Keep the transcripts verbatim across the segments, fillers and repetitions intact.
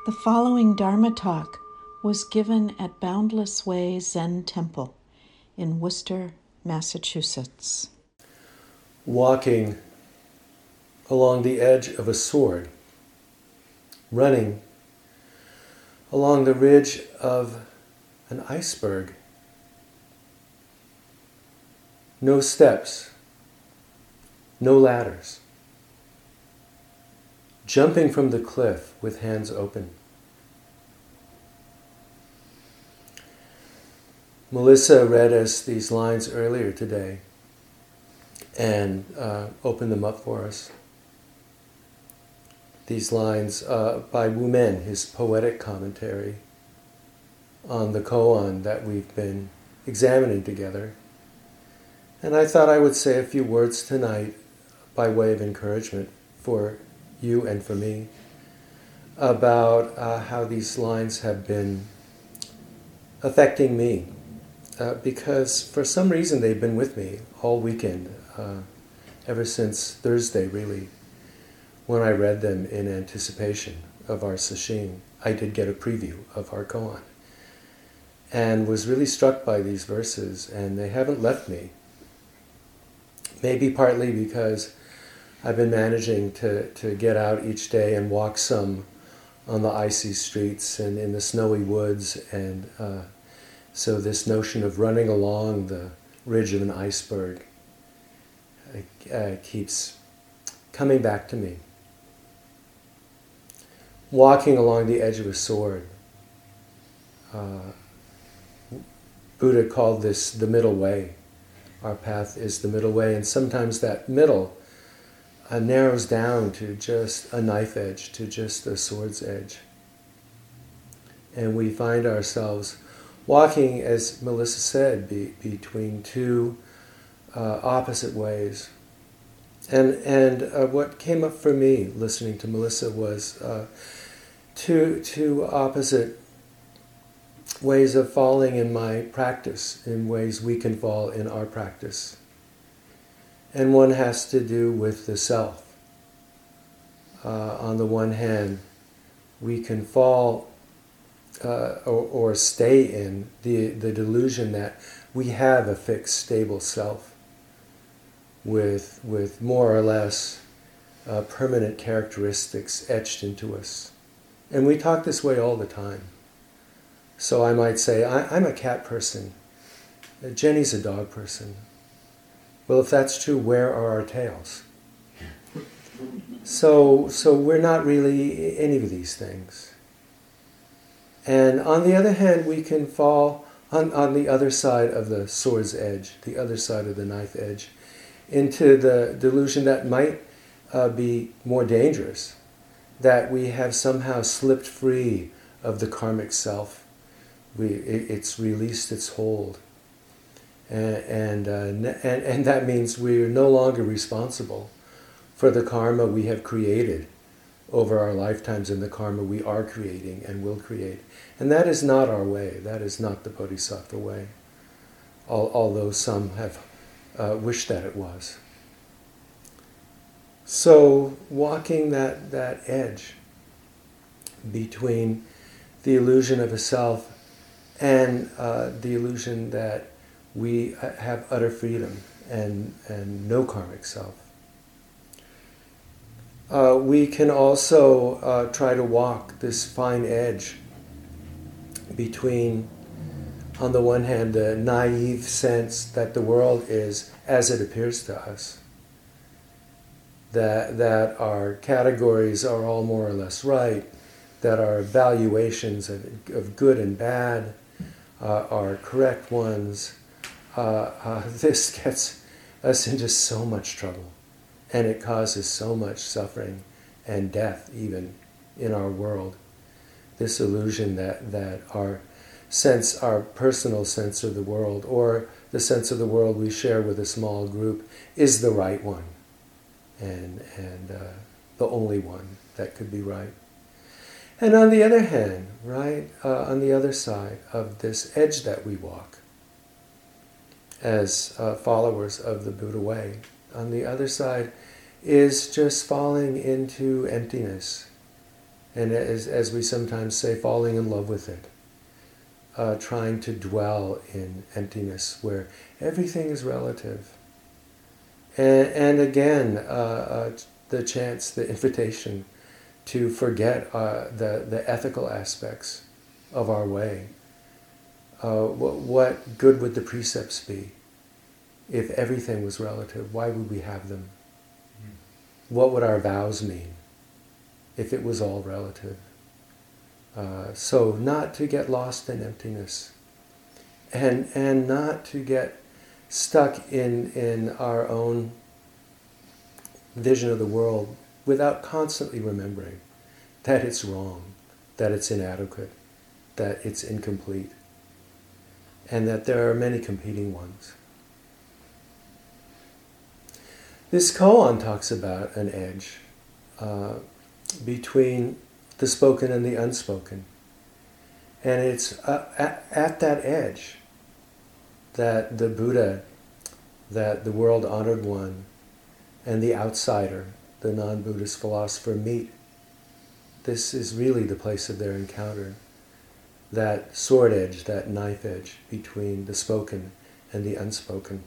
The following Dharma talk was given at Boundless Way Zen Temple in Worcester, Massachusetts. Walking along the edge of a sword, running along the ridge of an iceberg. No steps, no ladders. Jumping from the cliff with hands open. Melissa read us these lines earlier today and uh, opened them up for us. These lines uh, by Wu Men, his poetic commentary on the koan that we've been examining together. And I thought I would say a few words tonight by way of encouragement for you and for me about uh, how these lines have been affecting me. Uh, because for some reason they've been with me all weekend, uh, ever since Thursday really, when I read them in anticipation of our sesshin. I did get a preview of our koan and was really struck by these verses, and they haven't left me. Maybe partly because I've been managing to, to get out each day and walk some on the icy streets and in the snowy woods, and uh, so this notion of running along the ridge of an iceberg uh, keeps coming back to me. Walking along the edge of a sword. Uh, Buddha called this the middle way. Our path is the middle way, and sometimes that middle uh, narrows down to just a knife edge, to just a sword's edge. And we find ourselves walking, as Melissa said, be, between two uh, opposite ways. And and uh, what came up for me listening to Melissa was uh, two two opposite ways of falling in my practice, in ways we can fall in our practice. And one has to do with the self. Uh, on the one hand, we can fall Uh, or, or stay in the, the delusion that we have a fixed, stable self with, with more or less uh, permanent characteristics etched into us. And we talk this way all the time. So I might say, I, I'm a cat person. Uh, Jenny's a dog person. Well, if that's true, where are our tails? So, so we're not really any of these things. And on the other hand, we can fall on, on the other side of the sword's edge, the other side of the knife edge, into the delusion that might uh, be more dangerous, that we have somehow slipped free of the karmic self. We, it, it's released its hold. And, and, uh, and, and that means we're no longer responsible for the karma we have created over our lifetimes and the karma we are creating and will create. And that is not our way. That is not the Bodhisattva way, Al- although some have uh, wished that it was. So walking that, that edge between the illusion of a self and uh, the illusion that we have utter freedom and, and no karmic self. Uh, we can also uh, try to walk this fine edge between, on the one hand, the naive sense that the world is as it appears to us, that, that our categories are all more or less right, that our valuations of, of good and bad uh, are correct ones. Uh, uh, this gets us into so much trouble. And it causes so much suffering and death even in our world. This illusion that, that our sense, our personal sense of the world, or the sense of the world we share with a small group, is the right one. And, and uh, the only one that could be right. And on the other hand, right, uh, on the other side of this edge that we walk, as uh, followers of the Buddha way, on the other side is just falling into emptiness And as, as we sometimes say, falling in love with it. Uh, trying to dwell in emptiness where everything is relative. And, and again, uh, uh, the chance, the invitation to forget uh, the, the ethical aspects of our way. Uh, what, what good would the precepts be if everything was relative? Why would we have them? Mm. What would our vows mean if it was all relative? Uh, so not to get lost in emptiness, and and not to get stuck in in our own vision of the world without constantly remembering that it's wrong, that it's inadequate, that it's incomplete, and that there are many competing ones. This koan talks about an edge uh, between the spoken and the unspoken. And it's uh, at, at that edge that the Buddha, that the world-honored one, and the outsider, the non-Buddhist philosopher, meet. This is really the place of their encounter. That sword edge, that knife edge between the spoken and the unspoken.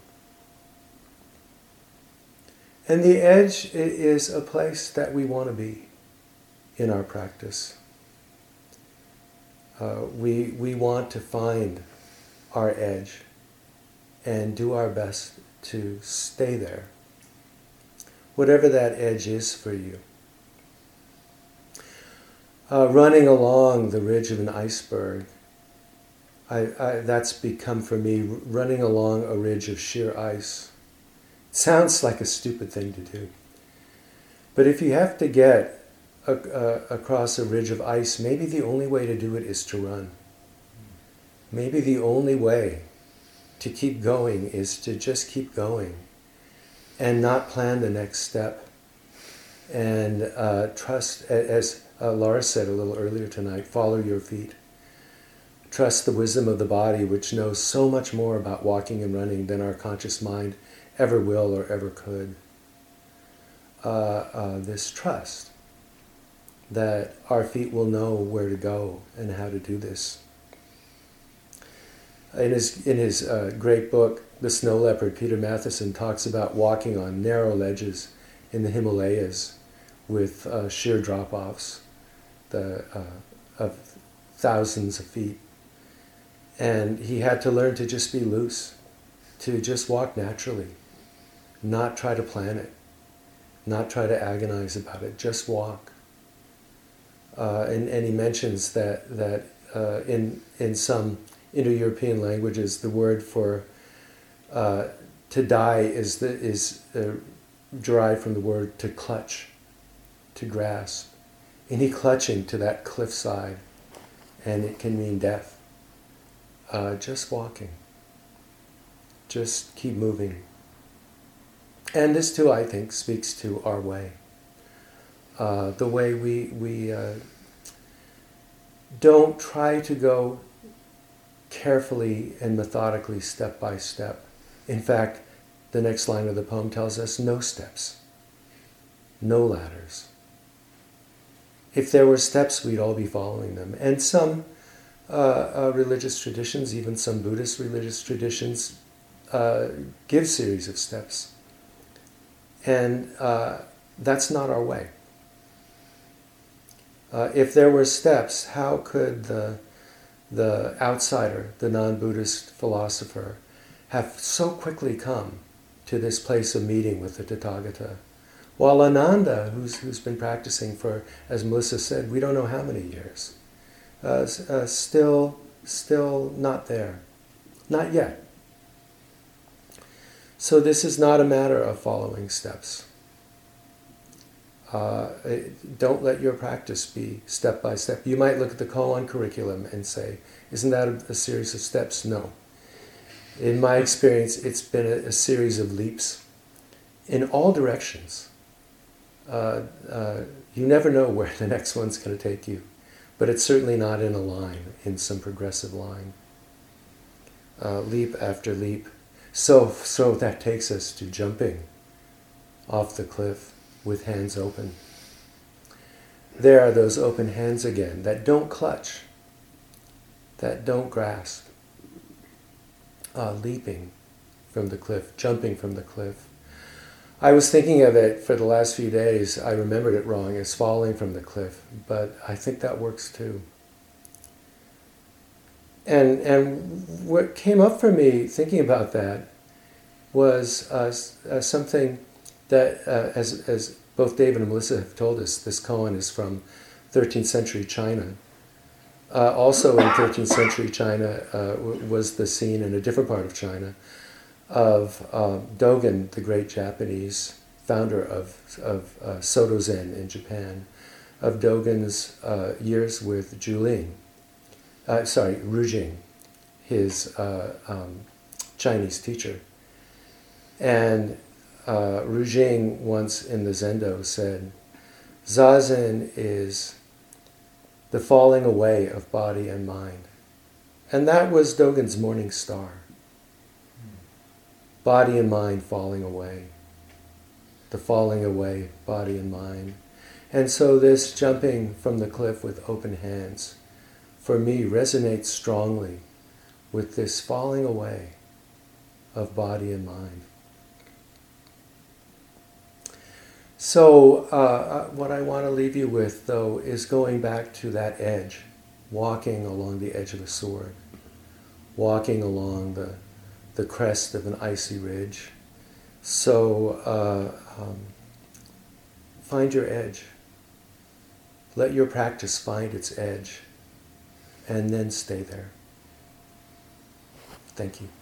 And the edge is a place that we want to be in our practice. Uh, we, we want to find our edge and do our best to stay there, whatever that edge is for you. Uh, running along the ridge of an iceberg, I, I, that's become for me running along a ridge of sheer ice. It sounds like a stupid thing to do. But if you have to get a, a, across a ridge of ice, maybe the only way to do it is to run. Maybe the only way to keep going is to just keep going and not plan the next step. And uh, trust, as uh, Laura said a little earlier tonight, follow your feet. Trust the wisdom of the body, which knows so much more about walking and running than our conscious mind ever will or ever could. Uh, uh, this trust that our feet will know where to go and how to do this. In his, in his uh, great book, The Snow Leopard, Peter Matthiessen talks about walking on narrow ledges in the Himalayas with uh, sheer drop-offs the, uh, of thousands of feet. And he had to learn to just be loose, to just walk naturally, not try to plan it, not try to agonize about it, just walk. Uh, and, and he mentions that, that uh, in, in some Indo-European languages, the word for uh, to die is, the, is uh, derived from the word to clutch, to grasp. Any clutching to that cliffside, and it can mean death. Uh, just walking. Just keep moving. And this too, I think, speaks to our way. Uh, the way we, we uh, don't try to go carefully and methodically, step by step. In fact, the next line of the poem tells us no steps, no ladders. If there were steps, we'd all be following them. And some uh, uh, religious traditions, even some Buddhist religious traditions, uh, give series of steps. And uh, that's not our way. Uh, if there were steps, how could the the outsider, the non-Buddhist philosopher, have so quickly come to this place of meeting with the Tathagata? While Ananda, who's, who's been practicing for, as Melissa said, we don't know how many years, uh, uh, still, still not there. Not yet. So this is not a matter of following steps. Uh, don't let your practice be step by step. You might look at the koan curriculum and say, isn't that a, a series of steps? No. In my experience, it's been a, a series of leaps in all directions. Uh, uh, you never know where the next one's going to take you, but it's certainly not in a line, in some progressive line. Uh, leap after leap. So, so that takes us to jumping off the cliff with hands open. there are those open hands again that don't clutch, that don't grasp, uh, leaping from the cliff, jumping from the cliff. I was thinking of it for the last few days. I remembered it wrong as falling from the cliff, but I think that works too. And and what came up for me thinking about that was uh, uh, something that, uh, as as both David and Melissa have told us, this koan is from thirteenth century China. Uh, also in thirteenth century China uh, w- was the scene in a different part of China of uh, Dogen, the great Japanese founder of, of uh, Soto Zen in Japan, of Dogen's uh, years with Julin, uh, sorry, Rujing, his uh, um, Chinese teacher. And uh, Rujing once in the Zendo said, Zazen is the falling away of body and mind. And that was Dogen's morning star. Body and mind falling away. The falling away, body and mind. And so this jumping from the cliff with open hands, for me, resonates strongly with this falling away of body and mind. So uh, what I want to leave you with, though, is going back to that edge, walking along the edge of a sword, walking along the the crest of an icy ridge. So uh, um, find your edge. Let your practice find its edge, and then stay there. Thank you.